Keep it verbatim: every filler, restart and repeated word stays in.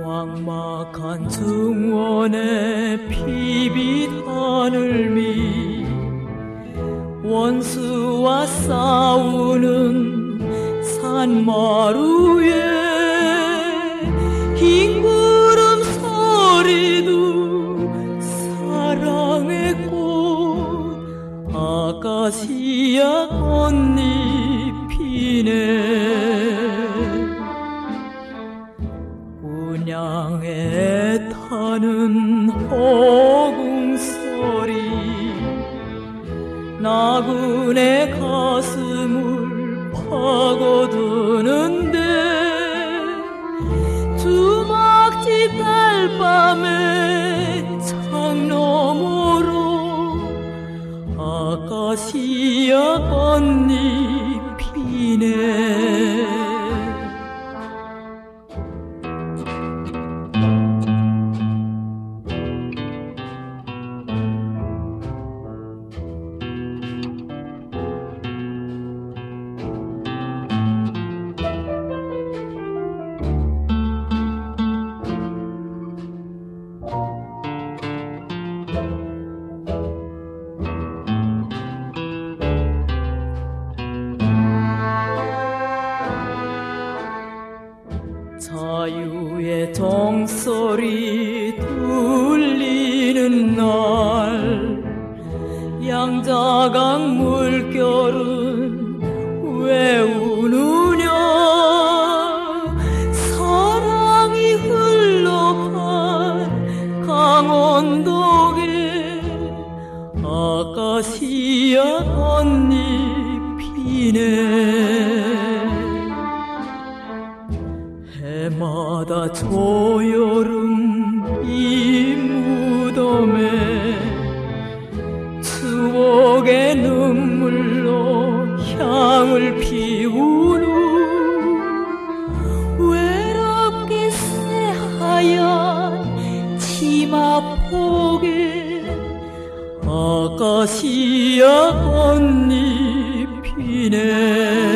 막막한 정원에 피빛 하늘미 원수와 싸우는 산마루에 흰 구름 소리도 사랑의 꽃 아카시아 꽃잎이네. 운양에 타는 허궁소리 나군의 가슴을 파고드는데 주막집 달밤에 창 너머로 아카시아 꽃잎이네. 자유의 종소리 들리는 날 양자강 물결은 왜 우느냐. 사랑이 흘러간 강원도에 아카시아 꽃잎이네. 해마다 초여름 이 무덤에 추억의 눈물로 향을 피우는 외롭게 새하얀 치마폭에 아카시아 꽃잎이네.